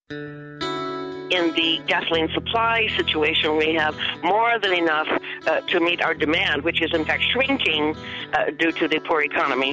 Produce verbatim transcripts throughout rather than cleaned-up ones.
In the gasoline supply situation, we have more than enough uh, to meet our demand, which is in fact shrinking uh, due to the poor economy.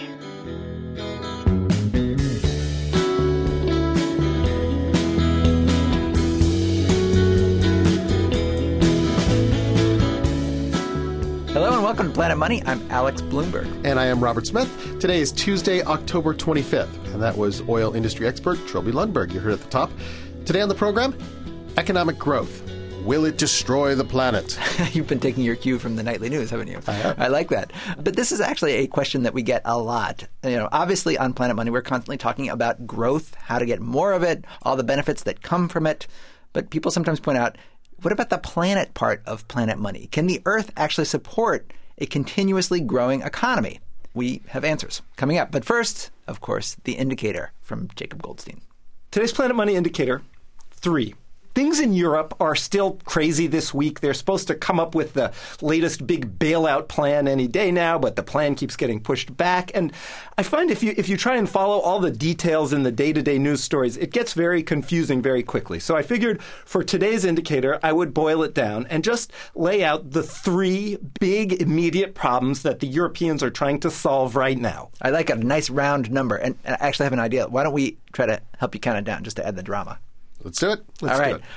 Hello and welcome to Planet Money. I'm Alex Bloomberg. And I am Robert Smith. Today is Tuesday, October twenty-fifth, and that was oil industry expert Trilby Lundberg. You heard at the top. Today on the program, economic growth. Will it destroy the planet? You've been taking your cue from the nightly news, haven't you? I have. I like that. But this is actually a question that we get a lot. You know, obviously on Planet Money, we're constantly talking about growth, how to get more of it, all the benefits that come from it. But people sometimes point out, what about the planet part of Planet Money? Can the Earth actually support a continuously growing economy? We have answers coming up. But first, of course, the indicator from Jacob Goldstein. Today's Planet Money indicator, three. Things in Europe are still crazy this week. They're supposed to come up with the latest big bailout plan any day now, but the plan keeps getting pushed back. And I find if you if you try and follow all the details in the day-to-day news stories, it gets very confusing very quickly. So I figured for today's indicator, I would boil it down and just lay out the three big immediate problems that the Europeans are trying to solve right now. I like a nice round number. And I actually have an idea. Why don't we try to help you count it down just to add the drama? Let's do it. All Let's right. do it.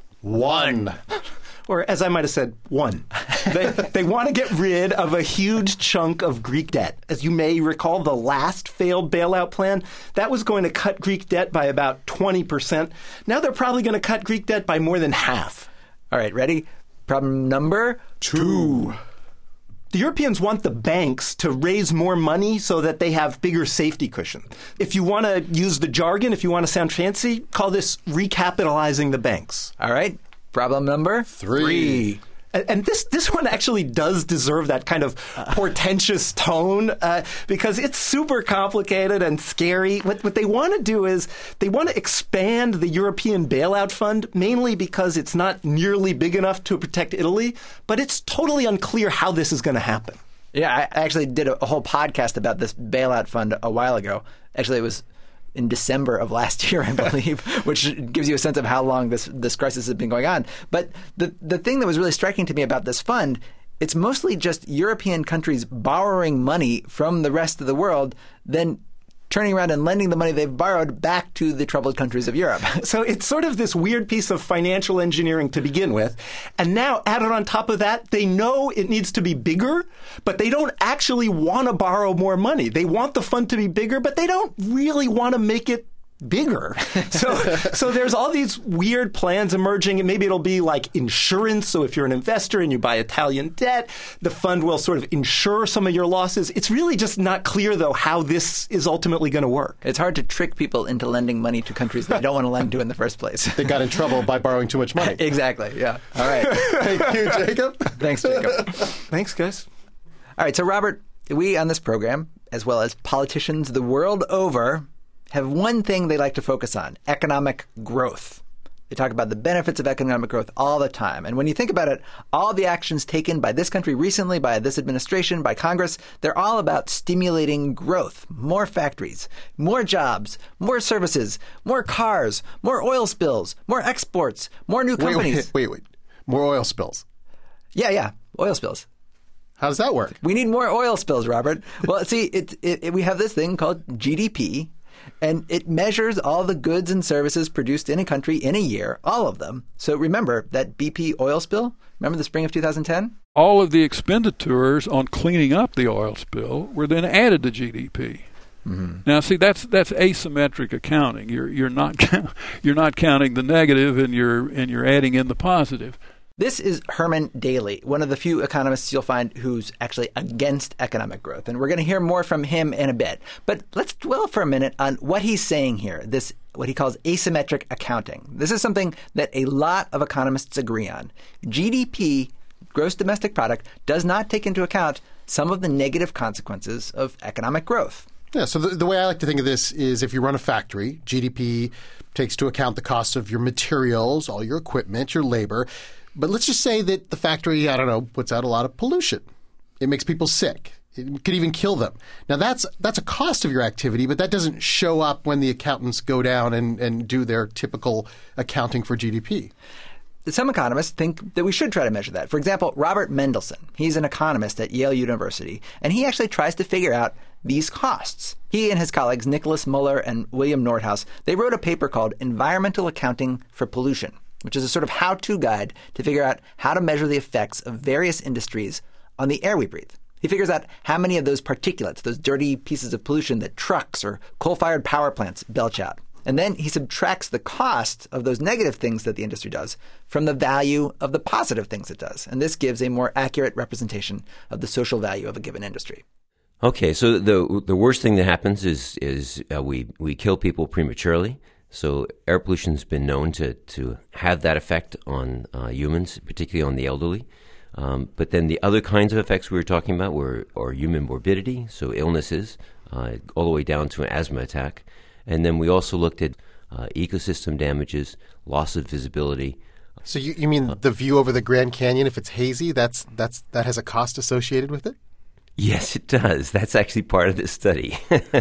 One. Or as I might have said, one. They, they want to get rid of a huge chunk of Greek debt. As you may recall, the last failed bailout plan, that was going to cut Greek debt by about twenty percent. Now they're probably going to cut Greek debt by more than half. All right, ready? Problem number two. The Europeans want the banks to raise more money so that they have bigger safety cushion. If you want to use the jargon, if you want to sound fancy, call this recapitalizing the banks. All right. Problem number Three. three. And, and this this one actually does deserve that kind of portentous tone uh, because it's super complicated and scary. What, what they want to do is they want to expand the European bailout fund, mainly because it's not nearly big enough to protect Italy, but it's totally unclear how this is going to happen. Yeah, I actually did a, a whole podcast about this bailout fund a while ago. Actually, it was in December of last year, I believe, which gives you a sense of how long this this crisis has been going on. But the the thing that was really striking to me about this fund, it's mostly just European countries borrowing money from the rest of the world, then turning around and lending the money they've borrowed back to the troubled countries of Europe. So it's sort of this weird piece of financial engineering to begin with. And now added on top of that, they know it needs to be bigger, but they don't actually want to borrow more money. They want the fund to be bigger, but they don't really want to make it bigger. So so there's all these weird plans emerging, and maybe it'll be like insurance. So if you're an investor and you buy Italian debt, the fund will sort of insure some of your losses. It's really just not clear, though, how this is ultimately going to work. It's hard to trick people into lending money to countries they don't want to lend to in the first place. They got in trouble by borrowing too much money. Exactly, yeah. All right. Thank you, Jacob. Thanks, Jacob. Thanks, guys. All right, so Robert, we on this program, as well as politicians the world over, have one thing they like to focus on: economic growth. They talk about the benefits of economic growth all the time. And when you think about it, all the actions taken by this country recently, by this administration, by Congress, they're all about stimulating growth. More factories, more jobs, more services, more cars, more oil spills, more exports, more new companies. Wait, wait, wait. More oil spills. Yeah, yeah, oil spills. How does that work? We need more oil spills, Robert. Well, see, it, it, it, we have this thing called G D P, and it measures all the goods and services produced in a country in a year, all of them. So remember that B P oil spill? Remember the spring of two thousand ten? All of the expenditures on cleaning up the oil spill were then added to G D P. Mm-hmm. Now, see, that's that's asymmetric accounting. You're you're not you're not counting the negative, and you're and you're adding in the positive. This is Herman Daly, one of the few economists you'll find who's actually against economic growth. And we're going to hear more from him in a bit. But let's dwell for a minute on what he's saying here, this what he calls asymmetric accounting. This is something that a lot of economists agree on. G D P, gross domestic product, does not take into account some of the negative consequences of economic growth. Yeah, so the, the way I like to think of this is if you run a factory, G D P takes into account the cost of your materials, all your equipment, your labor. But let's just say that the factory, I don't know, puts out a lot of pollution. It makes people sick. It could even kill them. Now, that's that's a cost of your activity, but that doesn't show up when the accountants go down and, and do their typical accounting for G D P. Some economists think that we should try to measure that. For example, Robert Mendelsohn, he's an economist at Yale University, and he actually tries to figure out these costs. He and his colleagues, Nicholas Muller and William Nordhaus, they wrote a paper called Environmental Accounting for Pollution, which is a sort of how-to guide to figure out how to measure the effects of various industries on the air we breathe. He figures out how many of those particulates, those dirty pieces of pollution that trucks or coal-fired power plants belch out. And then he subtracts the cost of those negative things that the industry does from the value of the positive things it does. And this gives a more accurate representation of the social value of a given industry. Okay, so the the worst thing that happens is is uh, we, we kill people prematurely. So air pollution's been known to, to have that effect on uh, humans, particularly on the elderly. Um, but then the other kinds of effects we were talking about were are human morbidity, so illnesses, uh, all the way down to an asthma attack. And then we also looked at uh, ecosystem damages, loss of visibility. So you, you mean the view over the Grand Canyon, if it's hazy, that's that's that has a cost associated with it? Yes, it does. That's actually part of this study.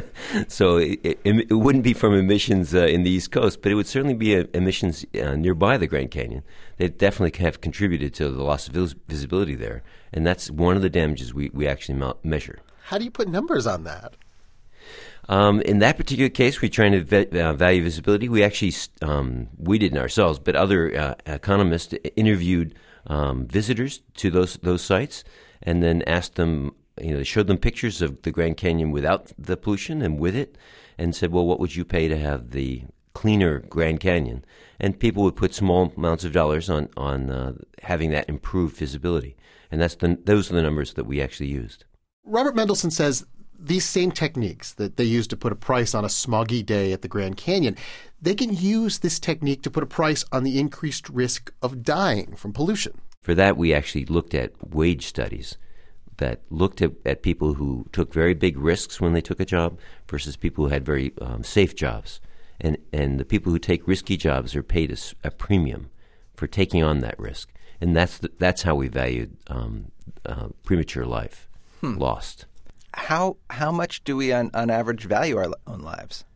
So it, it, it wouldn't be from emissions uh, in the East Coast, but it would certainly be uh, emissions uh, nearby the Grand Canyon. They definitely have contributed to the loss of vis- visibility there. And that's one of the damages we, we actually me- measure. How do you put numbers on that? Um, in that particular case, we're trying to ve- uh, value visibility. We actually, um, we didn't ourselves, but other uh, economists interviewed um, visitors to those those sites and then asked them, you know, they showed them pictures of the Grand Canyon without the pollution and with it and said, well, what would you pay to have the cleaner Grand Canyon? And people would put small amounts of dollars on, on uh, having that improved visibility. And that's the, those are the numbers that we actually used. Robert Mendelsohn says these same techniques that they use to put a price on a smoggy day at the Grand Canyon, they can use this technique to put a price on the increased risk of dying from pollution. For that, we actually looked at wage studies that looked at, at people who took very big risks when they took a job versus people who had very um, safe jobs. And and the people who take risky jobs are paid a, a premium for taking on that risk. And that's the, that's how we valued um, uh, premature life hmm. lost. How how much do we on, on average value our own lives?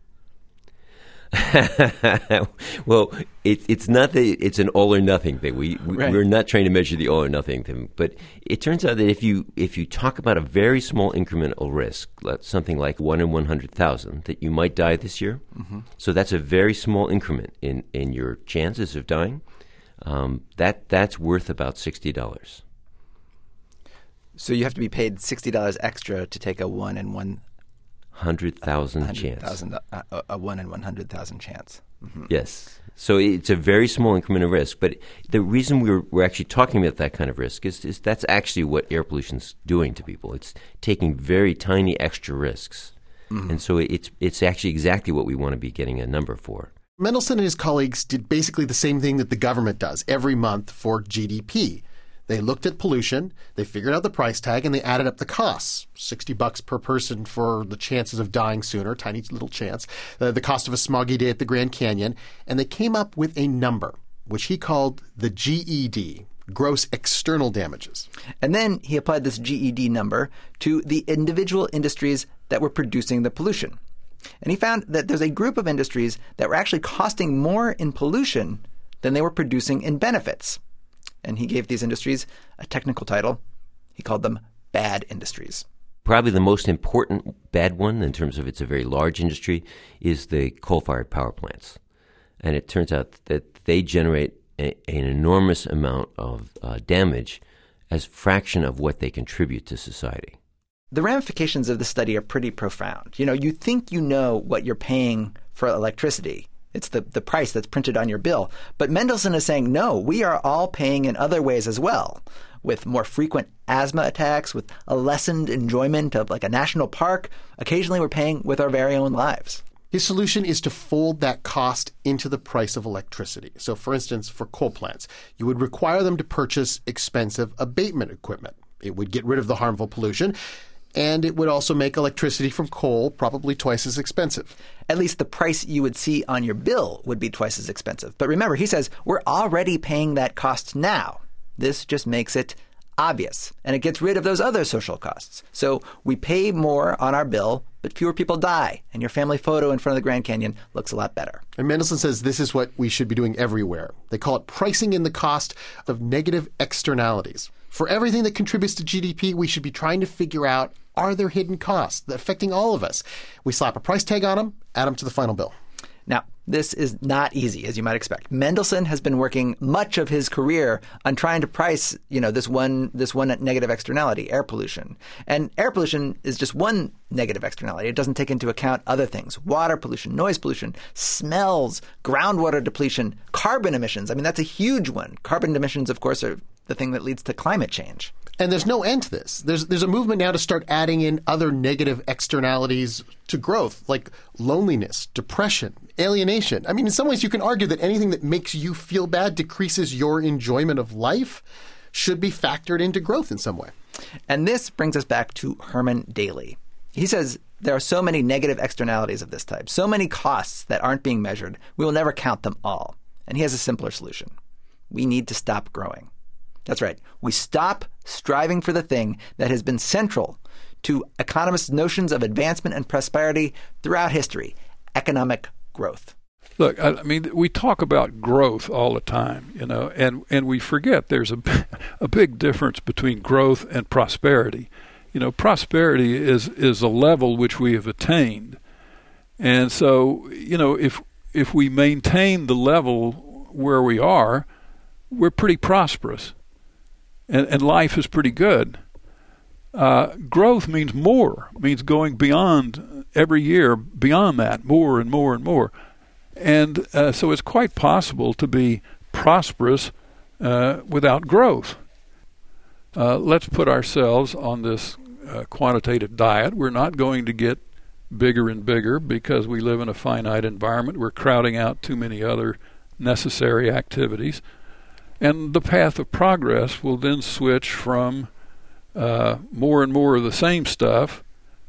Well, it, it's not that it's an all or nothing thing. We, we right. we're not trying to measure the all or nothing thing. But it turns out that if you if you talk about a very small incremental risk, something like one in one hundred thousand, that you might die this year. Mm-hmm. So that's a very small increment in, in your chances of dying. Um, that that's worth about sixty dollars. So you have to be paid sixty dollars extra to take a one in one. Hundred thousand chance. Thousand, uh, a one in one hundred thousand chance. Mm-hmm. Yes. So it's a very small increment of risk. But the reason we're we're actually talking about that kind of risk is, is that's actually what air pollution's doing to people. It's taking very tiny extra risks, mm-hmm. and so it's it's actually exactly what we want to be getting a number for. Mendelsohn and his colleagues did basically the same thing that the government does every month for G D P. They looked at pollution, they figured out the price tag, and they added up the costs. sixty bucks per person for the chances of dying sooner, tiny little chance, uh, the cost of a smoggy day at the Grand Canyon, and they came up with a number, which he called the G E D, gross external damages. And then he applied this G E D number to the individual industries that were producing the pollution. And he found that there's a group of industries that were actually costing more in pollution than they were producing in benefits. And he gave these industries a technical title. He called them bad industries. Probably the most important bad one, in terms of it's a very large industry, is the coal-fired power plants. And it turns out that they generate a, an enormous amount of uh, damage as a fraction of what they contribute to society. The ramifications of this study are pretty profound. You know, you think you know what you're paying for electricity. It's the, the price that's printed on your bill. But Mendelsohn is saying, no, we are all paying in other ways as well, with more frequent asthma attacks, with a lessened enjoyment of like a national park. Occasionally we're paying with our very own lives. His solution is to fold that cost into the price of electricity. So, for instance, for coal plants, you would require them to purchase expensive abatement equipment. It would get rid of the harmful pollution, and it would also make electricity from coal probably twice as expensive. At least the price you would see on your bill would be twice as expensive. But remember, he says, we're already paying that cost now. This just makes it obvious, and it gets rid of those other social costs. So we pay more on our bill, but fewer people die, and your family photo in front of the Grand Canyon looks a lot better. And Mendelsohn says this is what we should be doing everywhere. They call it pricing in the cost of negative externalities. For everything that contributes to G D P, we should be trying to figure out, are there hidden costs affecting all of us? We slap a price tag on them, add them to the final bill. Now, this is not easy, as you might expect. Mendelsohn has been working much of his career on trying to price, you know, this one this one negative externality, air pollution. And air pollution is just one negative externality. It doesn't take into account other things: water pollution, noise pollution, smells, groundwater depletion, carbon emissions. I mean, that's a huge one. Carbon emissions, of course, are the thing that leads to climate change. And there's no end to this. There's there's a movement now to start adding in other negative externalities to growth, like loneliness, depression, alienation. I mean, in some ways, you can argue that anything that makes you feel bad, decreases your enjoyment of life, should be factored into growth in some way. And this brings us back to Herman Daly. He says there are so many negative externalities of this type, so many costs that aren't being measured, we will never count them all. And he has a simpler solution. We need to stop growing. That's right. We stop striving for the thing that has been central to economists' notions of advancement and prosperity throughout history: economic growth. Look, I mean, we talk about growth all the time, you know, and, and we forget there's a, a big difference between growth and prosperity. You know, prosperity is, is a level which we have attained. And so, you know, if if we maintain the level where we are, we're pretty prosperous. And, and life is pretty good. Uh, growth means more, means going beyond every year, beyond that, more and more and more. And uh, so it's quite possible to be prosperous uh, without growth. Uh, let's put ourselves on this uh, quantitative diet. We're not going to get bigger and bigger because we live in a finite environment. We're crowding out too many other necessary activities. And the path of progress will then switch from uh, more and more of the same stuff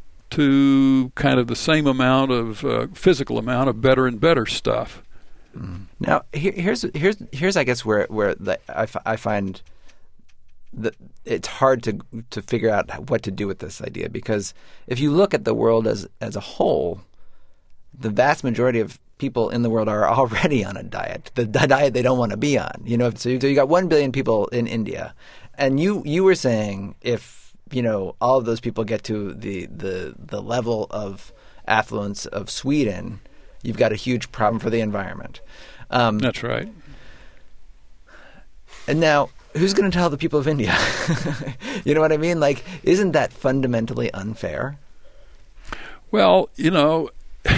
to kind of the same amount of uh, physical amount of better and better stuff. Mm. Now, here, here's here's here's I guess where where the, I, f- I find that it's hard to to figure out what to do with this idea, because if you look at the world as as a whole, the vast majority of people in the world are already on a diet, the, the diet they don't want to be on. You know, so you, so you got one billion people in India, and you you were saying if you know all of those people get to the the the level of affluence of Sweden, you've got a huge problem for the environment. Um, That's right. And now, who's going to tell the people of India? You know what I mean? Like, isn't that fundamentally unfair? Well, you know.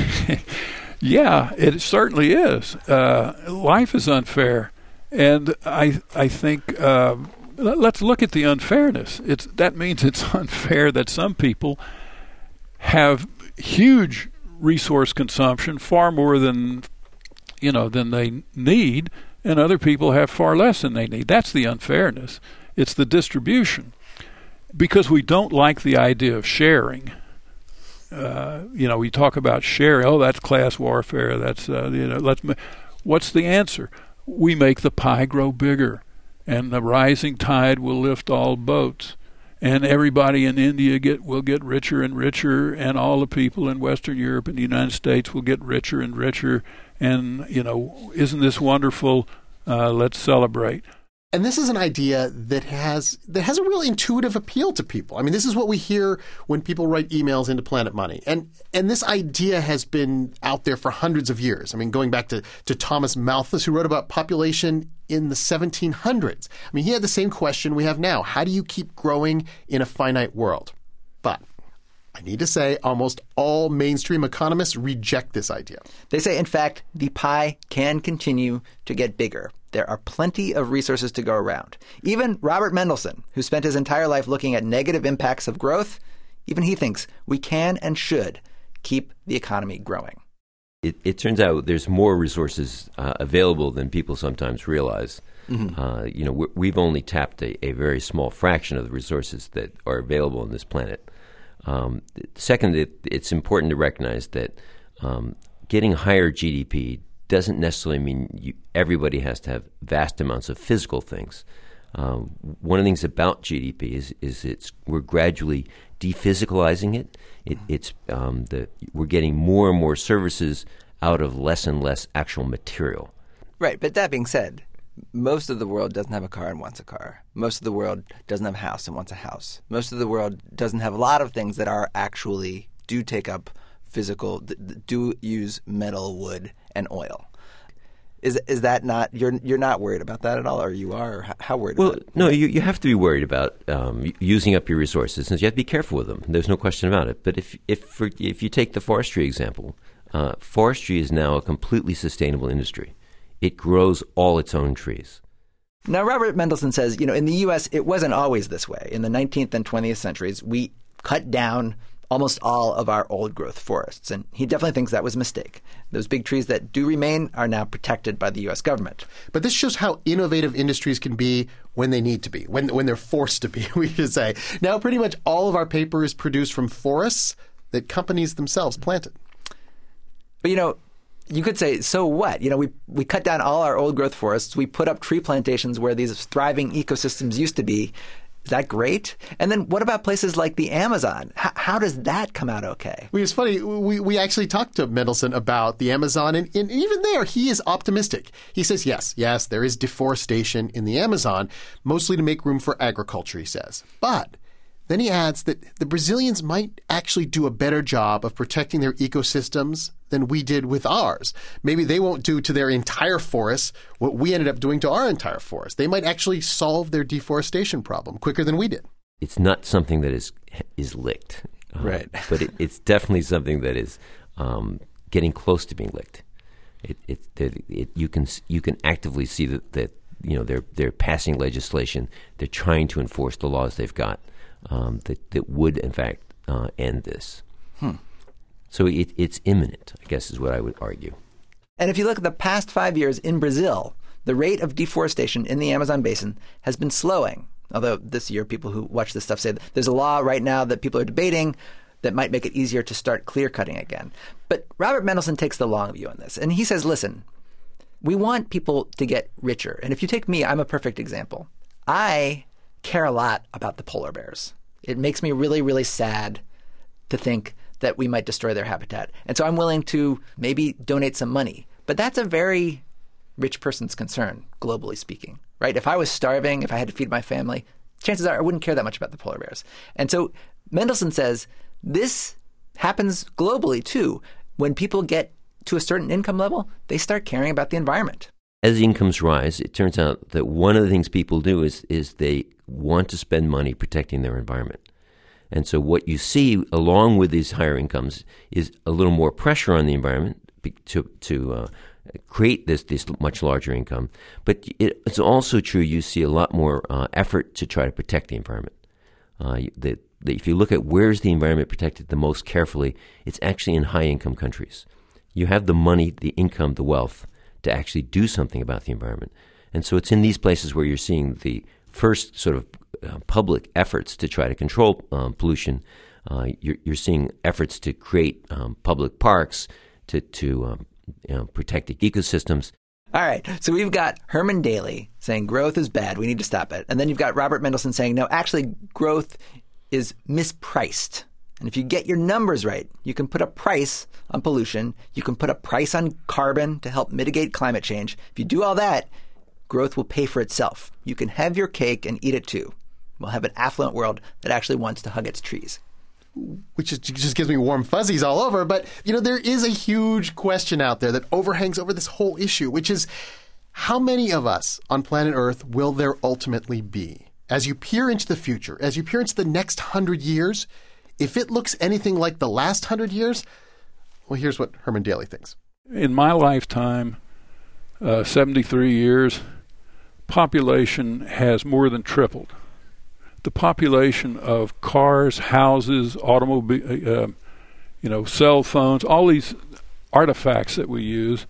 Yeah, it certainly is. Uh, life is unfair, and I I think uh, let's look at the unfairness. It's that means it's unfair that some people have huge resource consumption, far more than you know than they need, and other people have far less than they need. That's the unfairness. It's the distribution, because we don't like the idea of sharing. Uh, you know, we talk about sharing. Oh, that's class warfare. That's uh, you know. Let's. Ma- What's the answer? We make the pie grow bigger, and the rising tide will lift all boats, and everybody in India get will get richer and richer, and all the people in Western Europe and the United States will get richer and richer. And you know, isn't this wonderful? Uh, let's celebrate. And this is an idea that has that has a real intuitive appeal to people. I mean, this is what we hear when people write emails into Planet Money. And and this idea has been out there for hundreds of years. I mean, going back to, to Thomas Malthus, who wrote about population in the seventeen hundreds. I mean, he had the same question we have now. How do you keep growing in a finite world? But I need to say almost all mainstream economists reject this idea. They say, in fact, the pie can continue to get bigger. There are plenty of resources to go around. Even Robert Mendelsohn, who spent his entire life looking at negative impacts of growth, even he thinks we can and should keep the economy growing. It, it turns out there's more resources uh, available than people sometimes realize. Mm-hmm. Uh, you know, we're, we've only tapped a, a very small fraction of the resources that are available on this planet. Um, second, it, it's important to recognize that um, getting higher G D P doesn't necessarily mean you, everybody has to have vast amounts of physical things. Um, one of the things about G D P is is it's we're gradually dephysicalizing it. it it's um, the we're getting more and more services out of less and less actual material. Right, but that being said, most of the world doesn't have a car and wants a car. Most of the world doesn't have a house and wants a house. Most of the world doesn't have a lot of things that are actually do take up physical, do use metal, wood, and oil. Is is that not you're you're not worried about that at all, or you are? Or how worried well, about it? Well, no, you you have to be worried about um, using up your resources, and you have to be careful with them. There's no question about it. But if if for, if you take the forestry example, uh, forestry is now a completely sustainable industry. It grows all its own trees. Now, Robert Mendelsohn says, you know, in the U S, it wasn't always this way. In the nineteenth and twentieth centuries, we cut down almost all of our old-growth forests. And he definitely thinks that was a mistake. Those big trees that do remain are now protected by the U S government. But this shows how innovative industries can be when they need to be, when when they're forced to be, we should say. Now, pretty much all of our paper is produced from forests that companies themselves planted. But, you know, you could say, so what? You know, we we cut down all our old-growth forests. We put up tree plantations where these thriving ecosystems used to be. Is that great? And then what about places like the Amazon? H- how does that come out okay? Well, it's funny. We we actually talked to Mendelsohn about the Amazon, and, and even there, he is optimistic. He says, yes, yes, there is deforestation in the Amazon, mostly to make room for agriculture, he says. But then he adds that the Brazilians might actually do a better job of protecting their ecosystems than we did with ours. Maybe they won't do to their entire forests what we ended up doing to our entire forest. They might actually solve their deforestation problem quicker than we did. It's not something that is is licked, uh, right? But it, it's definitely something that is um, getting close to being licked. It, it, it, it you can you can actively see that, that you know they're they're passing legislation. They're trying to enforce the laws they've got um, that that would in fact uh, end this. Hmm. So it, it's imminent, I guess is what I would argue. And if you look at the past five years in Brazil, the rate of deforestation in the Amazon basin has been slowing. Although this year, people who watch this stuff say that there's a law right now that people are debating that might make it easier to start clear cutting again. But Robert Mendelsohn takes the long view on this. And he says, listen, we want people to get richer. And if you take me, I'm a perfect example. I care a lot about the polar bears. It makes me really, really sad to think that we might destroy their habitat. And so I'm willing to maybe donate some money. But that's a very rich person's concern, globally speaking, right? If I was starving, if I had to feed my family, chances are I wouldn't care that much about the polar bears. And so Mendelsohn says this happens globally too. When people get to a certain income level, they start caring about the environment. As incomes rise, it turns out that one of the things people do is is they want to spend money protecting their environment. And so what you see along with these higher incomes is a little more pressure on the environment to to uh, create this this much larger income. But it, it's also true you see a lot more uh, effort to try to protect the environment. Uh, the, the, if you look at where's the environment protected the most carefully, it's actually in high-income countries. You have the money, the income, the wealth to actually do something about the environment. And so it's in these places where you're seeing the first sort of uh, public efforts to try to control um, pollution. Uh, you're, you're seeing efforts to create um, public parks to, to um, you know, protect the ecosystems. All right. So we've got Herman Daly saying growth is bad. We need to stop it. And then you've got Robert Mendelsohn saying, no, actually, growth is mispriced. And if you get your numbers right, you can put a price on pollution. You can put a price on carbon to help mitigate climate change. If you do all that, growth will pay for itself. You can have your cake and eat it too. We'll have an affluent world that actually wants to hug its trees. Which is, just gives me warm fuzzies all over. But, you know, there is a huge question out there that overhangs over this whole issue, which is how many of us on planet Earth will there ultimately be? As you peer into the future, as you peer into the next hundred years, if it looks anything like the last hundred years, well, here's what Herman Daly thinks. In my lifetime, uh, seventy-three years, population has more than tripled. The population of cars, houses, automobile, uh, you know, cell phones, all these artifacts that we use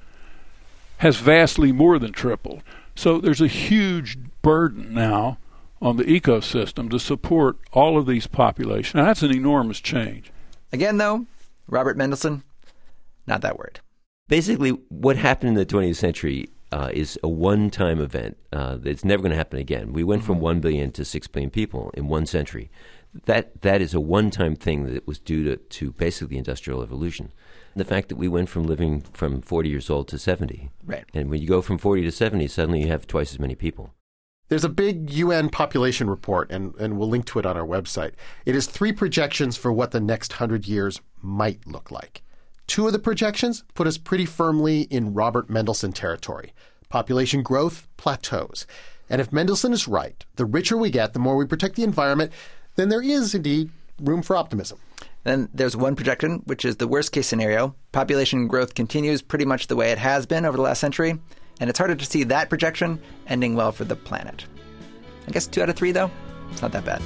has vastly more than tripled. So there's a huge burden now on the ecosystem to support all of these populations. Now, that's an enormous change. Again, though, Robert Mendelsohn, not that worried. Basically, what happened in the twentieth century uh, is a one-time event. Uh, it's never going to happen again. We went Mm-hmm. from one billion to six billion people in one century. That that is a one-time thing that was due to, to basically the Industrial Revolution. The fact that we went from living from forty years old to seventy. Right. And when you go from forty to seventy, suddenly you have twice as many people. There's a big U N population report, and, and we'll link to it on our website. It has three projections for what the next hundred years might look like. Two of the projections put us pretty firmly in Robert Mendelsohn territory. Population growth plateaus. And if Mendelsohn is right, the richer we get, the more we protect the environment, then there is indeed room for optimism. Then there's one projection, which is the worst-case scenario. Population growth continues pretty much the way it has been over the last century, and it's harder to see that projection ending well for the planet. I guess two out of three, though, it's not that bad.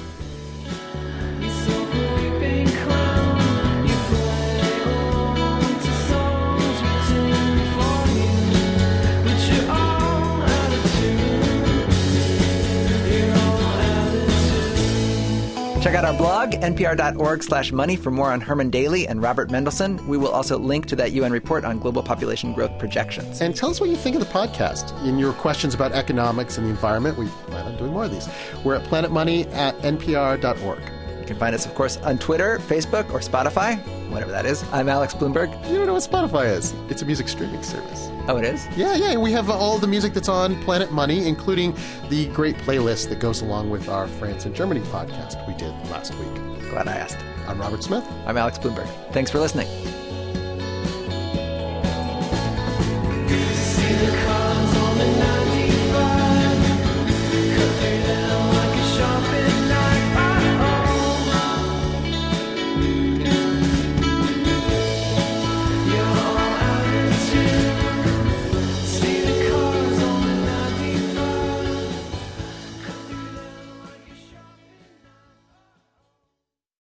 Check out our blog, npr.org slash money, for more on Herman Daly and Robert Mendelsohn. We will also link to that U N report on global population growth projections. And tell us what you think of the podcast. In your questions about economics and the environment, we plan on doing more of these. We're at planet money at n p r dot org. You can find us, of course, on Twitter, Facebook, or Spotify, whatever that is. I'm Alex Bloomberg. You don't know what Spotify is. It's a music streaming service. Oh, it is? Yeah, yeah. We have all the music that's on Planet Money, including the great playlist that goes along with our France and Germany podcast we did last week. Glad I asked. I'm Robert Smith. I'm Alex Bloomberg. Thanks for listening.